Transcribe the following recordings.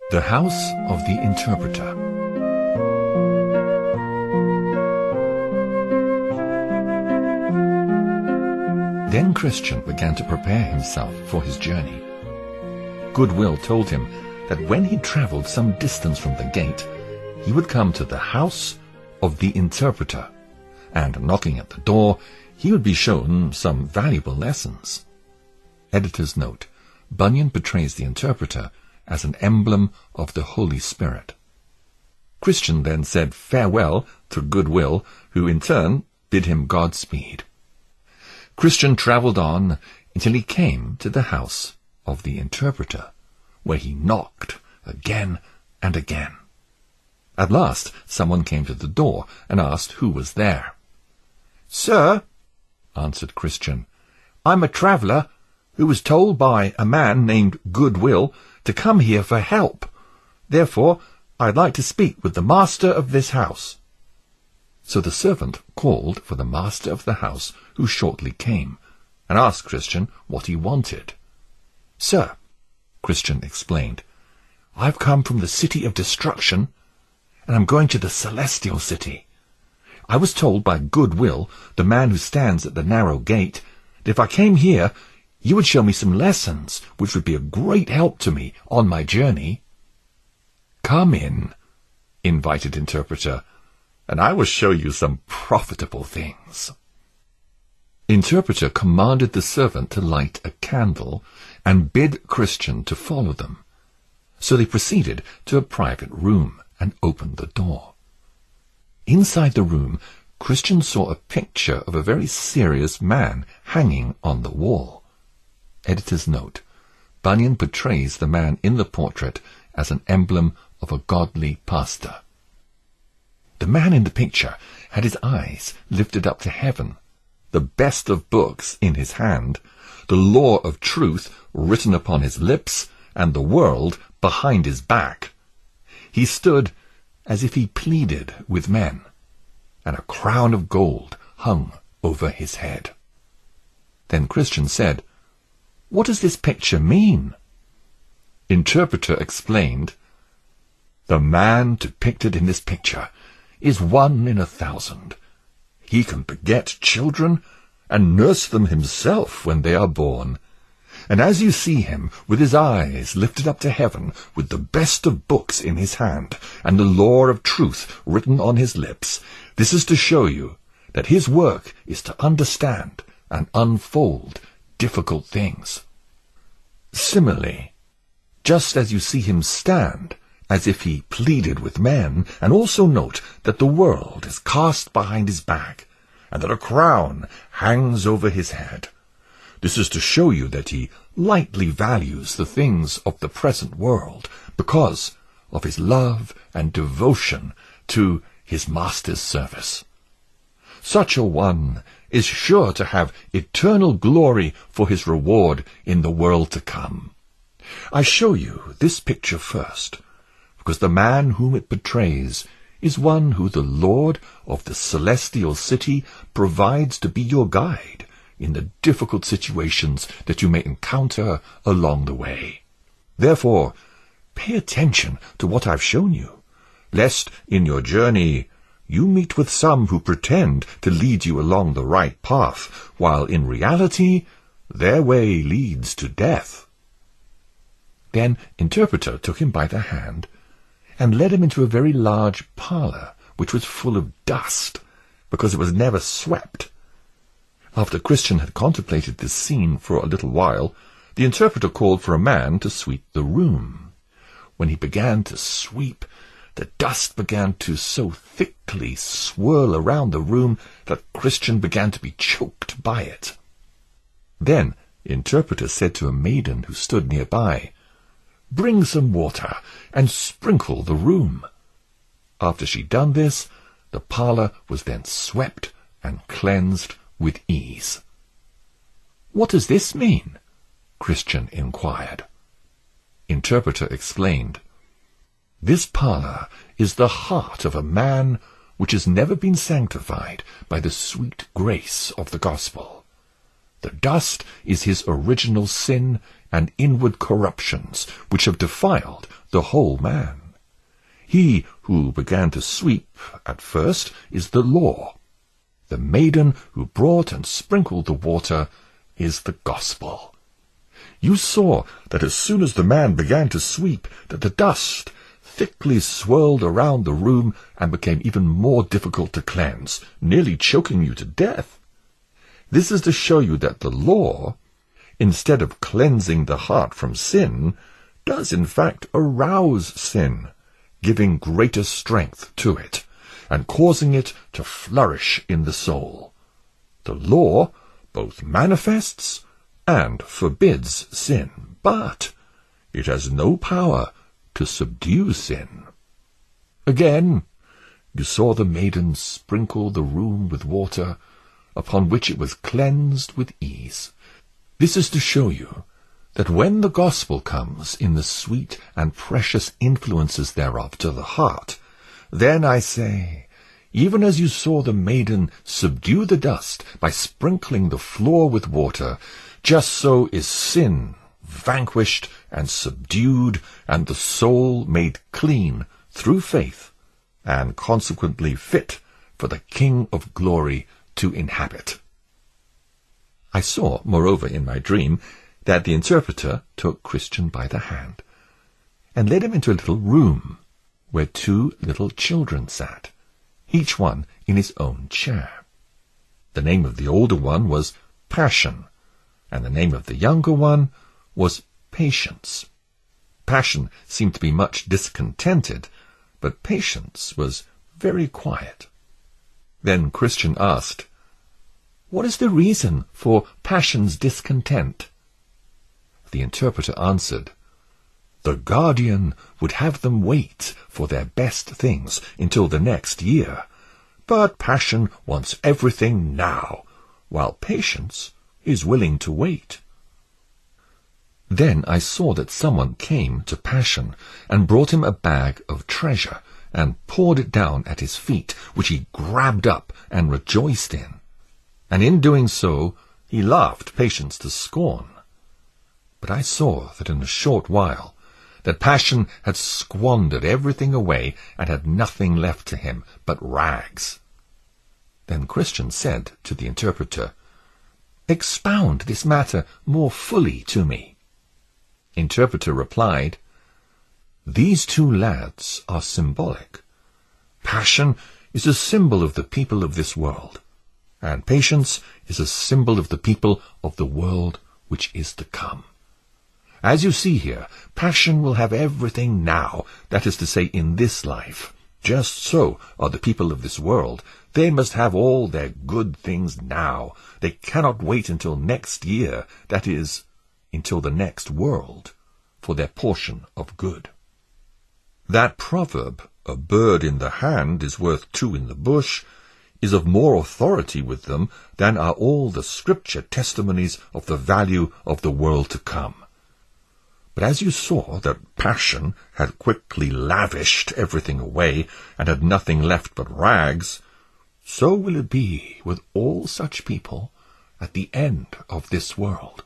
The House of the Interpreter. Then Christian began to prepare himself for his journey. Goodwill told him that when he travelled some distance from the gate, he would come to the House of the Interpreter, and knocking at the door, he would be shown some valuable lessons. Editor's note: Bunyan portrays the interpreter as an emblem of the Holy Spirit. Christian then said farewell to Goodwill, who in turn bid him Godspeed. Christian travelled on until he came to the House of the Interpreter, where he knocked again and again. At last someone came to the door and asked who was there. "Sir," answered Christian, "I'm a traveller who was told by a man named Goodwill to come here for help. Therefore, I'd like to speak with the master of this house." So the servant called for the master of the house, who shortly came, and asked Christian what he wanted. "Sir," Christian explained, "I've come from the city of destruction, and I'm going to the celestial city. I was told by Goodwill, the man who stands at the narrow gate, that if I came here, you would show me some lessons which would be a great help to me on my journey." "Come in," invited Interpreter, "and I will show you some profitable things." Interpreter commanded the servant to light a candle and bid Christian to follow them. So they proceeded to a private room and opened the door. Inside the room, Christian saw a picture of a very serious man hanging on the wall. Editor's note: Bunyan portrays the man in the portrait as an emblem of a godly pastor. The man in the picture had his eyes lifted up to heaven, the best of books in his hand, the law of truth written upon his lips, and the world behind his back. He stood as if he pleaded with men, and a crown of gold hung over his head. Then Christian said, "What does this picture mean?" Interpreter explained, "The man depicted in this picture is 1 in 1,000. He can beget children and nurse them himself when they are born. And as you see him with his eyes lifted up to heaven, with the best of books in his hand, and the law of truth written on his lips, this is to show you that his work is to understand and unfold difficult things. Similarly, just as you see him stand, as if he pleaded with men, and also note that the world is cast behind his back, and that a crown hangs over his head. This is to show you that he lightly values the things of the present world, because of his love and devotion to his master's service. Such a one is sure to have eternal glory for his reward in the world to come. I show you this picture first, because the man whom it portrays is one who the Lord of the celestial city provides to be your guide in the difficult situations that you may encounter along the way. Therefore, pay attention to what I've shown you, lest in your journey you meet with some who pretend to lead you along the right path, while in reality their way leads to death." Then Interpreter took him by the hand and led him into a very large parlour, which was full of dust, because it was never swept. After Christian had contemplated this scene for a little while, the interpreter called for a man to sweep the room. When he began to sweep, the dust began to so thickly swirl around the room that Christian began to be choked by it. Then Interpreter said to a maiden who stood nearby, "Bring some water and sprinkle the room." After she'd done this, the parlour was then swept and cleansed with ease. "What does this mean?" Christian inquired. Interpreter explained, "This parlour is the heart of a man which has never been sanctified by the sweet grace of the gospel. The dust is his original sin and inward corruptions, which have defiled the whole man. He who began to sweep at first is the law. The maiden who brought and sprinkled the water is the gospel. You saw that as soon as the man began to sweep, that the dust thickly swirled around the room and became even more difficult to cleanse, nearly choking you to death. This is to show you that the law, instead of cleansing the heart from sin, does in fact arouse sin, giving greater strength to it, and causing it to flourish in the soul. The law both manifests and forbids sin, but it has no power to subdue sin. Again, you saw the maiden sprinkle the room with water, upon which it was cleansed with ease. This is to show you that when the gospel comes in the sweet and precious influences thereof to the heart, then I say, even as you saw the maiden subdue the dust by sprinkling the floor with water, just so is sin vanquished and subdued, and the soul made clean through faith, and consequently fit for the King of glory to inhabit. I saw, moreover, in my dream, that the interpreter took Christian by the hand, and led him into a little room, where 2 little children sat, each one in his own chair. The name of the older one was Passion, and the name of the younger one was Patience. Passion seemed to be much discontented, but Patience was very quiet. Then Christian asked, "What is the reason for Passion's discontent?" The interpreter answered, "The guardian would have them wait for their best things until the next year, but Passion wants everything now, while Patience is willing to wait." Then I saw that someone came to Passion and brought him a bag of treasure and poured it down at his feet, which he grabbed up and rejoiced in. And in doing so, he laughed Patience to scorn. But I saw that in a short while, that Passion had squandered everything away and had nothing left to him but rags. Then Christian said to the interpreter, "Expound this matter more fully to me." Interpreter replied, "These 2 lads are symbolic. Passion is a symbol of the people of this world, and Patience is a symbol of the people of the world which is to come. As you see here, Passion will have everything now, that is to say, in this life. Just so are the people of this world. They must have all their good things now. They cannot wait until next year, that is, until the next world, for their portion of good. That proverb, 'A bird in the hand is worth 2 in the bush,' is of more authority with them than are all the scripture testimonies of the value of the world to come. But as you saw that Passion had quickly lavished everything away and had nothing left but rags, so will it be with all such people at the end of this world."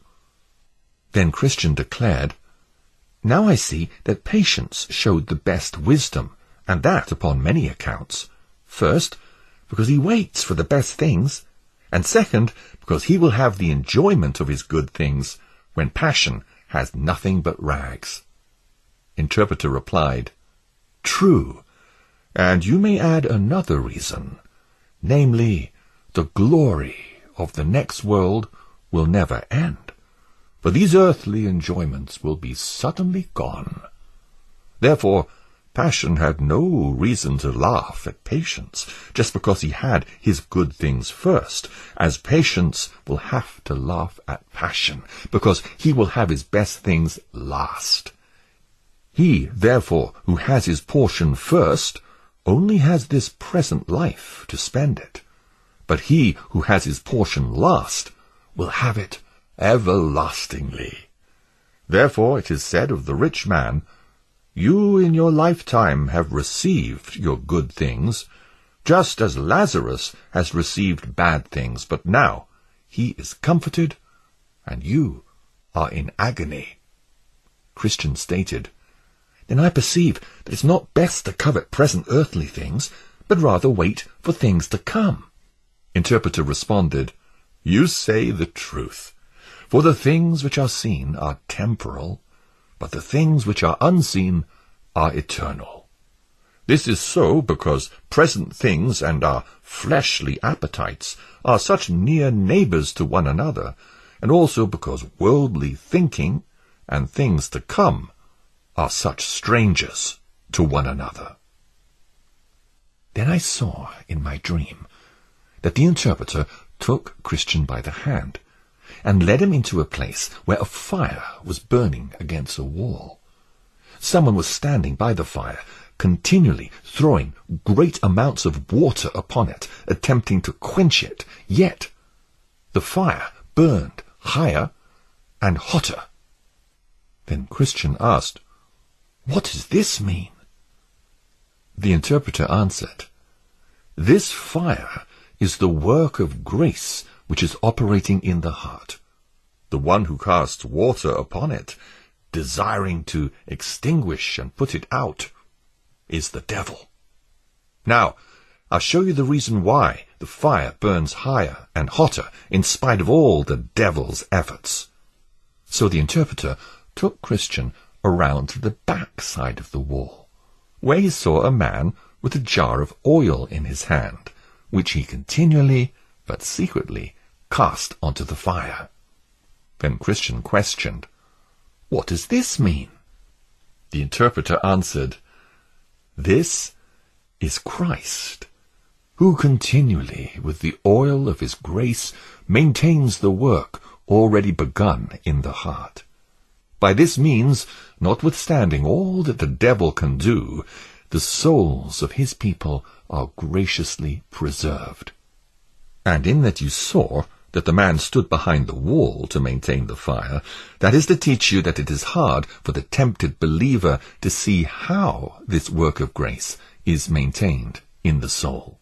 Then Christian declared, "Now I see that Patience showed the best wisdom, and that upon many accounts. First, because he waits for the best things, and second, because he will have the enjoyment of his good things when Passion has nothing but rags." Interpreter replied, "True, and you may add another reason, namely, the glory of the next world will never end. For these earthly enjoyments will be suddenly gone. Therefore, Passion had no reason to laugh at Patience, just because he had his good things first, as Patience will have to laugh at Passion, because he will have his best things last. He, therefore, who has his portion first, only has this present life to spend it. But he who has his portion last will have it everlastingly. Therefore it is said of the rich man, 'You in your lifetime have received your good things, just as Lazarus has received bad things, but now he is comforted and you are in agony." Christian stated, "Then I perceive that it's not best to covet present earthly things, but rather wait for things to come." Interpreter responded, "You say the truth, for the things which are seen are temporal, but the things which are unseen are eternal. This is so because present things and our fleshly appetites are such near neighbors to one another, and also because worldly thinking and things to come are such strangers to one another." Then I saw in my dream that the interpreter took Christian by the hand and led him into a place where a fire was burning against a wall. Someone was standing by the fire, continually throwing great amounts of water upon it, attempting to quench it, yet the fire burned higher and hotter. Then Christian asked, "What does this mean?" The interpreter answered, "This fire is the work of grace which is operating in the heart. The one who casts water upon it, desiring to extinguish and put it out, is the devil. Now, I'll show you the reason why the fire burns higher and hotter in spite of all the devil's efforts." So the interpreter took Christian around to the back side of the wall, where he saw a man with a jar of oil in his hand, which he continually, but secretly, cast onto the fire. Then Christian questioned, "What does this mean?" The interpreter answered, "This is Christ, who continually, with the oil of his grace, maintains the work already begun in the heart. By this means, notwithstanding all that the devil can do, the souls of his people are graciously preserved. And in that you saw that the man stood behind the wall to maintain the fire, that is to teach you that it is hard for the tempted believer to see how this work of grace is maintained in the soul."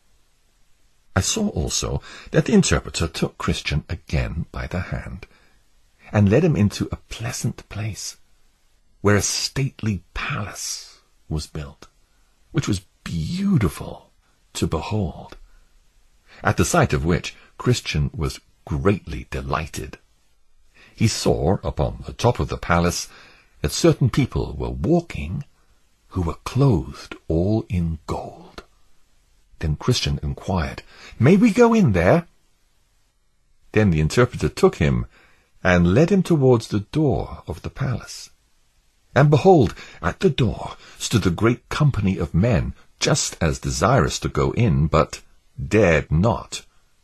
I saw also that the interpreter took Christian again by the hand and led him into a pleasant place, where a stately palace was built, which was beautiful to behold, at the sight of which Christian was greatly delighted. He saw upon the top of the palace that certain people were walking who were clothed all in gold. Then Christian inquired, "May we go in there?" Then the interpreter took him and led him towards the door of the palace. And behold, at the door stood a great company of men, just as desirous to go in, but dared not.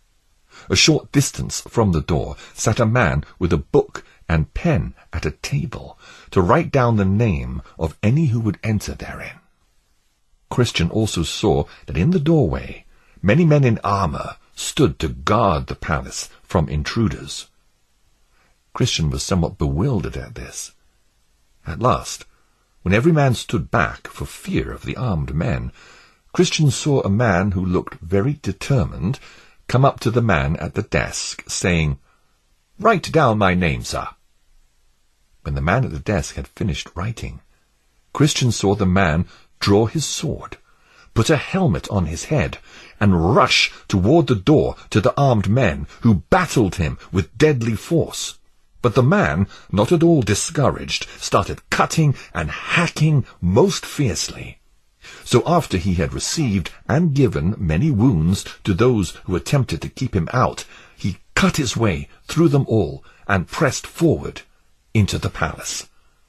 A short distance from the door sat a man with a book and pen at a table, to write down the name of any who would enter therein. Christian also saw that in the doorway many men in armor stood to guard the palace from intruders. Christian was somewhat bewildered at this. At last, when every man stood back for fear of the armed men, Christian saw a man who looked very determined come up to the man at the desk, saying, "Write down my name, sir." When the man at the desk had finished writing, Christian saw the man draw his sword, put a helmet on his head, and rush toward the door to the armed men, who battled him with deadly force. But the man, not at all discouraged, started cutting and hacking most fiercely. So after he had received and given many wounds to those who attempted to keep him out, he cut his way through them all and pressed forward into the palace.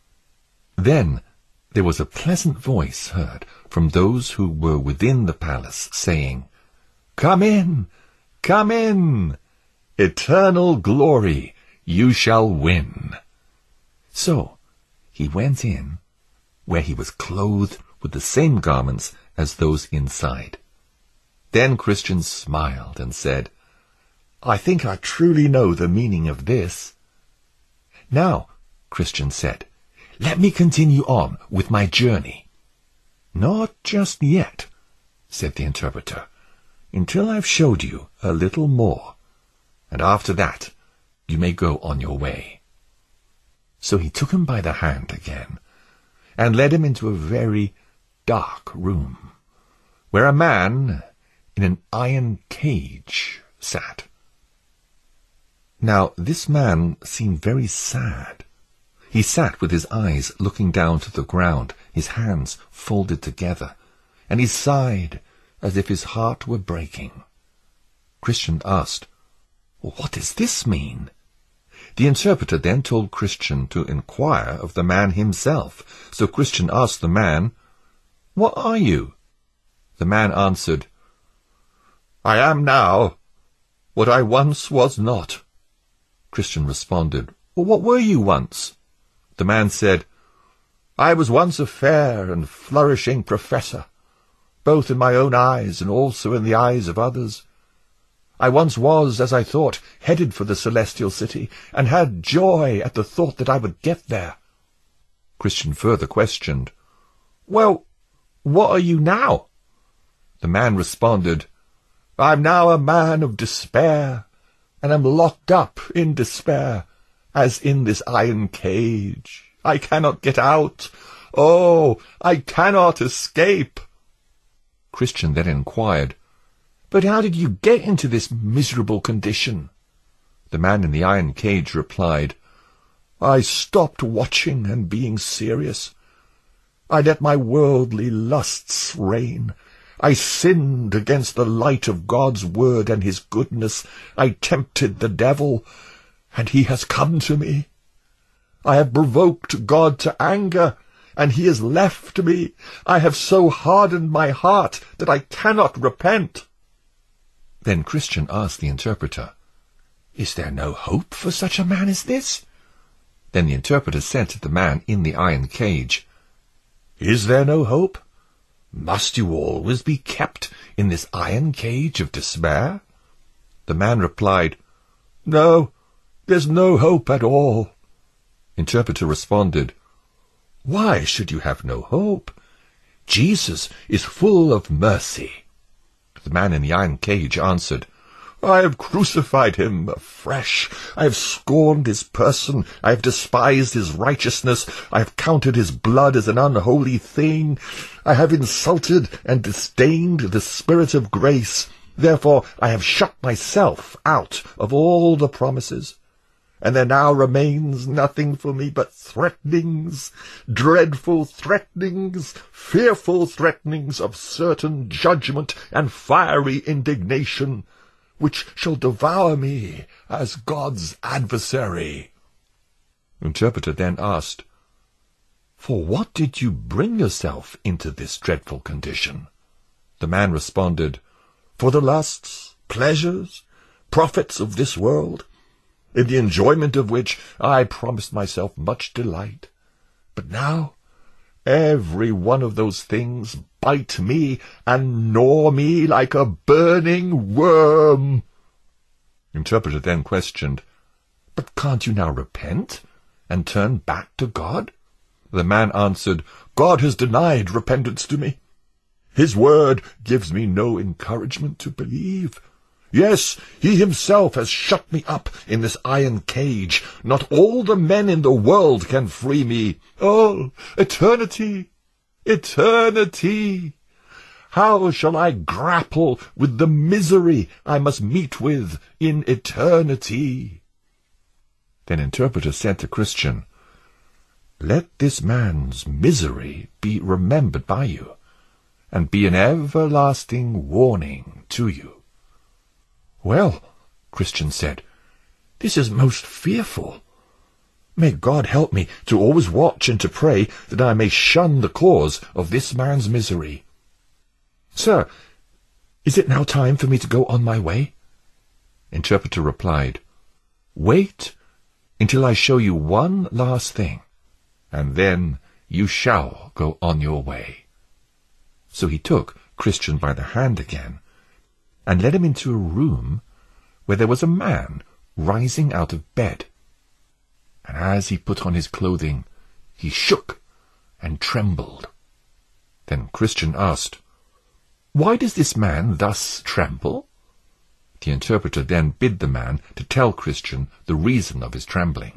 Then there was a pleasant voice heard from those who were within the palace, saying, "Come in, come in! Eternal glory you shall win." So he went in, where he was clothed with the same garments as those inside. Then Christian smiled and said, "I think I truly know the meaning of this." "Now," Christian said, "let me continue on with my journey." "Not just yet," said the interpreter, "until I've showed you a little more, and after that You may go on your way." So he took him by the hand again, and led him into a very dark room, where a man in an iron cage sat. Now this man seemed very sad. He sat with his eyes looking down to the ground, his hands folded together, and he sighed as if his heart were breaking. Christian asked, "What does this mean?" The interpreter then told Christian to inquire of the man himself. So Christian asked the man, "What are you?" The man answered, "I am now what I once was not." Christian responded, "Well, what were you once?" The man said, "I was once a fair and flourishing professor, both in my own eyes and also in the eyes of others. I once was, as I thought, headed for the celestial city, and had joy at the thought that I would get there." Christian further questioned, "Well, what are you now?" The man responded, "I'm now a man of despair, and am locked up in despair, as in this iron cage. I cannot get out. Oh, I cannot escape." Christian then inquired, "But how did you get into this miserable condition?" The man in the iron cage replied, "I stopped watching and being serious. I let my worldly lusts reign. I sinned against the light of God's word and his goodness. I tempted the devil, and he has come to me. I have provoked God to anger, and he has left me. I have so hardened my heart that I cannot repent." Then Christian asked the interpreter, "Is there no hope for such a man as this?" Then the interpreter said to the man in the iron cage, "Is there no hope? Must you always be kept in this iron cage of despair?" The man replied, "No, there's no hope at all." Interpreter responded, "Why should you have no hope? Jesus is full of mercy." The man in the iron cage answered, "I have crucified him afresh. I have scorned his person. I have despised his righteousness. I have counted his blood as an unholy thing. I have insulted and disdained the Spirit of grace. Therefore I have shut myself out of all the promises. And there now remains nothing for me but threatenings, dreadful threatenings, fearful threatenings of certain judgment and fiery indignation, which shall devour me as God's adversary." Interpreter then asked, "For what did you bring yourself into this dreadful condition?" The man responded, "For the lusts, pleasures, profits of this world, in the enjoyment of which I promised myself much delight. But now every one of those things bite me and gnaw me like a burning worm." Interpreter then questioned, "But can't you now repent and turn back to God?" The man answered, "God has denied repentance to me. His word gives me no encouragement to believe. Yes, he himself has shut me up in this iron cage. Not all the men in the world can free me. Oh, eternity! Eternity! How shall I grapple with the misery I must meet with in eternity?" Then Interpreter said to Christian, "Let this man's misery be remembered by you, and be an everlasting warning to you." "Well," Christian said, "this is most fearful. May God help me to always watch and to pray that I may shun the cause of this man's misery. Sir, is it now time for me to go on my way?" Interpreter replied, "Wait until I show you one last thing, and then you shall go on your way." So he took Christian by the hand again, and led him into a room where there was a man rising out of bed. And as he put on his clothing, he shook and trembled. Then Christian asked, "Why does this man thus tremble?" The interpreter then bid the man to tell Christian the reason of his trembling.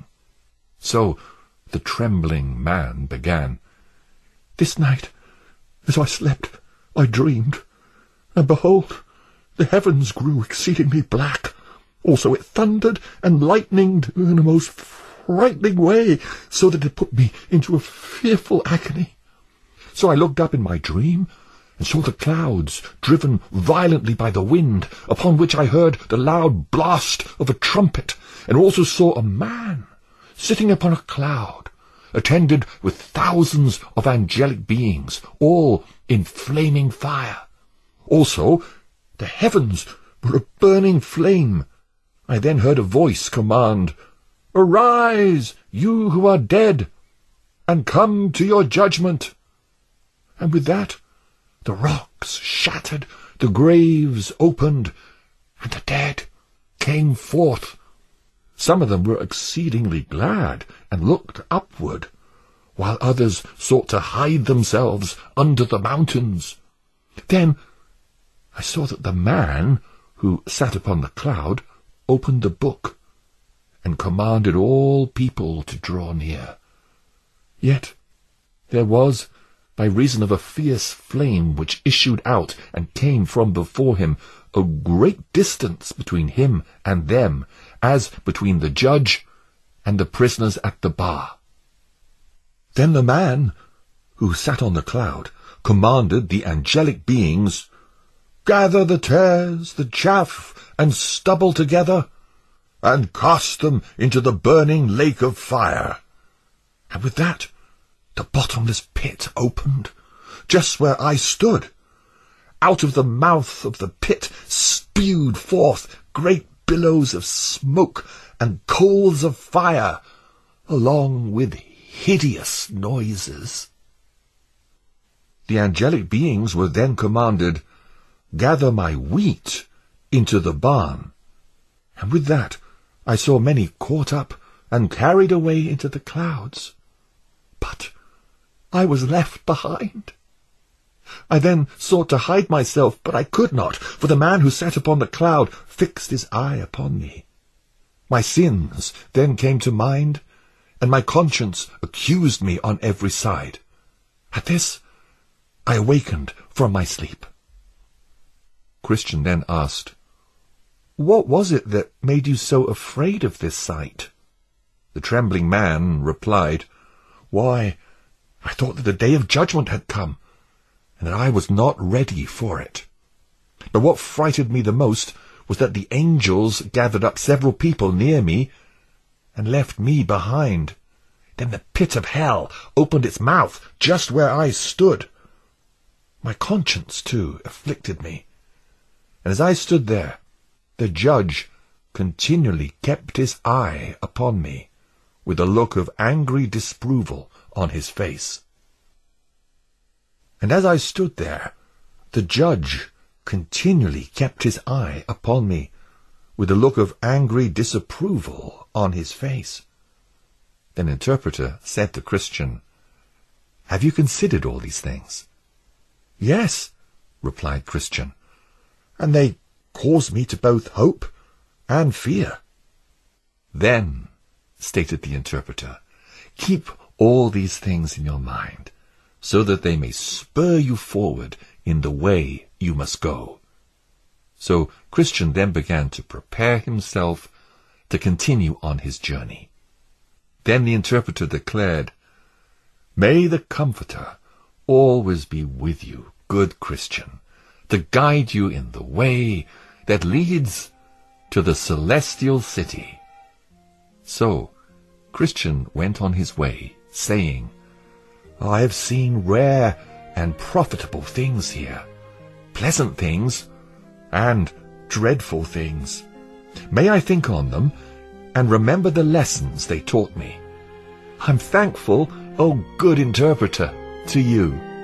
So the trembling man began, "This night, as I slept, I dreamed, and behold, the heavens grew exceedingly black. Also it thundered and lightninged in a most frightening way, so that it put me into a fearful agony. So I looked up in my dream, and saw the clouds driven violently by the wind, upon which I heard the loud blast of a trumpet, and also saw a man sitting upon a cloud, attended with thousands of angelic beings, all in flaming fire. Also the heavens were a burning flame. I then heard a voice command, 'Arise, you who are dead, and come to your judgment.' And with that the rocks shattered, the graves opened, and the dead came forth. Some of them were exceedingly glad and looked upward, while others sought to hide themselves under the mountains. Then I saw that the man who sat upon the cloud opened the book, and commanded all people to draw near. Yet there was, by reason of a fierce flame which issued out and came from before him, a great distance between him and them, as between the judge and the prisoners at the bar. Then the man who sat on the cloud commanded the angelic beings, 'Gather the tares, the chaff, and stubble together, and cast them into the burning lake of fire.' And with that the bottomless pit opened, just where I stood. Out of the mouth of the pit spewed forth great billows of smoke and coals of fire, along with hideous noises. The angelic beings were then commanded, 'Gather my wheat into the barn.' And with that I saw many caught up and carried away into the clouds. But I was left behind. I then sought to hide myself, but I could not, for the man who sat upon the cloud fixed his eye upon me. My sins then came to mind, and my conscience accused me on every side. At this I awakened from my sleep." Christian then asked, "What was it that made you so afraid of this sight?" The trembling man replied, "Why, I thought that the day of judgment had come, and that I was not ready for it. But what frightened me the most was that the angels gathered up several people near me and left me behind. Then the pit of hell opened its mouth just where I stood. My conscience, too, afflicted me, and as I stood there, the judge continually kept his eye upon me, with a look of angry disapproval on his face. And as I stood there, the judge continually kept his eye upon me, with a look of angry disapproval on his face. Then Interpreter said to Christian, "Have you considered all these things?" "Yes," replied Christian, "and they cause me to both hope and fear." "Then," stated the Interpreter, "keep all these things in your mind, so that they may spur you forward in the way you must go." So Christian then began to prepare himself to continue on his journey. Then the Interpreter declared, "May the Comforter always be with you, good Christian, to guide you in the way that leads to the celestial city." So Christian went on his way, saying, "I have seen rare and profitable things here, pleasant things and dreadful things. May I think on them and remember the lessons they taught me. I'm thankful, O good Interpreter, to you."